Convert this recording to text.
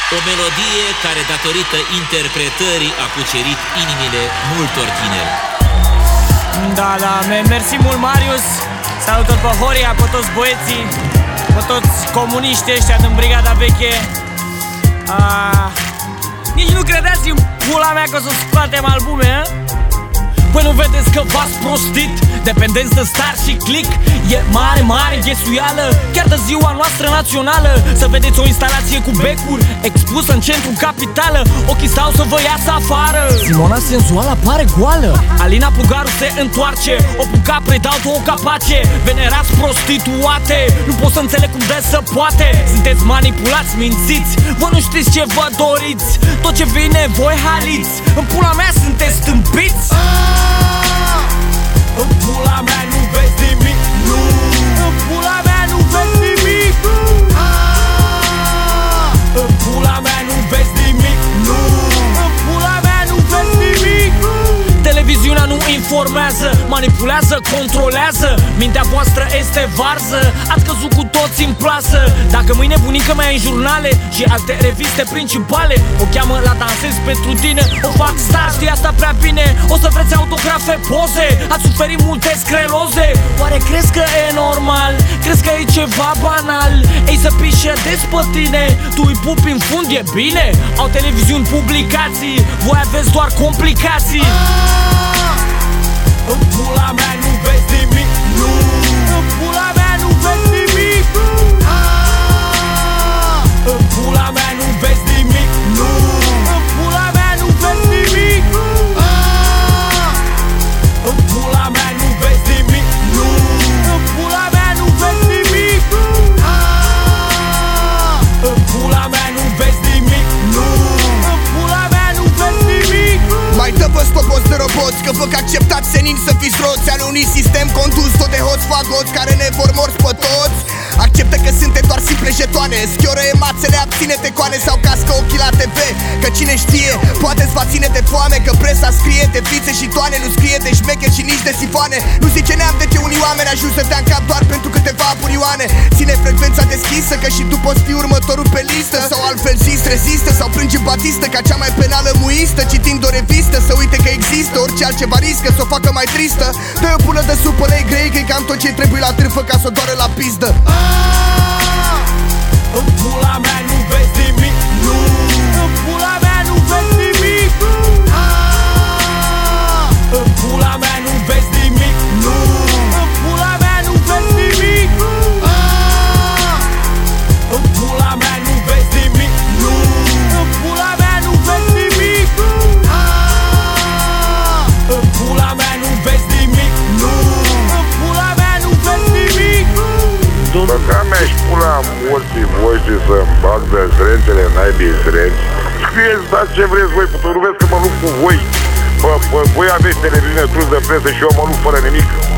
O melodie care, datorită interpretării, a cucerit inimile multor tineri. Da, mersi mult, Marius. Salutări pe Horia, pe toți băieții, pe toți comuniștii ăștia din Brigada Veche. Nici nu credeți în pula mea că o să scoatem albume, a? Păi nu vedeți că v-ați prostit? Dependenți de star și click. E mare, mare ghesuială, chiar de ziua noastră națională. Să vedeți o instalație cu becuri expusă în centrul capitală. Ochii stau să vă iasă afară. Simona senzuală apare goală. Alina Pugaru se întoarce. O puca predau două capace. Venerați prostituate. Nu pot să înțeleg cum de să poate. Sunteți manipulați, mințiți. Vă nu știți ce vă doriți. Tot ce vine voi haliți. În pula mea sunteți stâmpiți. În pula mea nu vezi nimic, nu. În pula mea nu vezi nimic. În pula mea nu vezi nimic, nu. În pula mea nu vezi nimic. Televiziunea nu informează, manipulează, controlează. Mintea voastră este varză. Ați căzut cu toți în plasă. Dacă mâine bunica mea în jurnale și alte reviste principale o cheamă la Dansez pentru tine, o fac star, știi asta prea bine. O să vreți autografe, poze. Ați suferit multe scleroze. Oare crezi că e normal? Crezi că e ceva banal? Ei să pișe des pe tine, tu îi pupi în fund, e bine? Au televiziuni, publicații, voi aveți doar complicații. În pula mea nu vezi nimic, nu. În pula mea nu vezi nimic. În pula mea nu vezi nimic, nu. În pula mea nu vezi nimic. În pula mea nu vezi nimic, nu. În pula mea nu vezi nimic. În pula mea nu vezi nimic, nu. În pula mea nu vezi nimic. Mai dă pe stopos de roboți, că vă că acceptați senin să fiți roți al unui sistem condus tot de hoți fagoți care ne vor morți pe toți. Acceptă că suntem doar simple jetoane. Schioră emațele, abține-te coane sau cască ochii la TV. Că cine știe, poate-ți va ține de foame. Că presa scrie de fițe și toane, nu scrie de șmecheri și nici de sifoane. Nu zice neam de ce unii oameni ajung să dea în cap doar pentru câteva burioane. Ține frecvența deschisă, că și tu poți fi următorul pe listă. Sau altfel zis, rezistă sau plânge Batistă ca cea mai penală muistă, citind o revistă. Să uite că există, orice altceva riscă să o facă mai tristă. Dă-i o pulă de supă lei grei, că-i cam tot ce trebuie la trâfă ca să o doară la pizdă. În pula mea nu vezi nimic, nu. În pula mea nu vezi nimic. În pula mea nu vezi nimic, nu. În pula mea nu vezi nimic. În pula mea nu vezi nimic, nu. În pula mea nu vezi nimic. În pula mea nu vezi nimic, nu. În pula mea nu vezi nimic. Băga mea-și pula morții voștri să-mi bag de zrențele, naibii zrenți. Scrieți, dați ce vreți voi, nu vezi că mă lupt cu voi. Voi aveți televiziune, trus de presă și eu mă lupt fără nimic.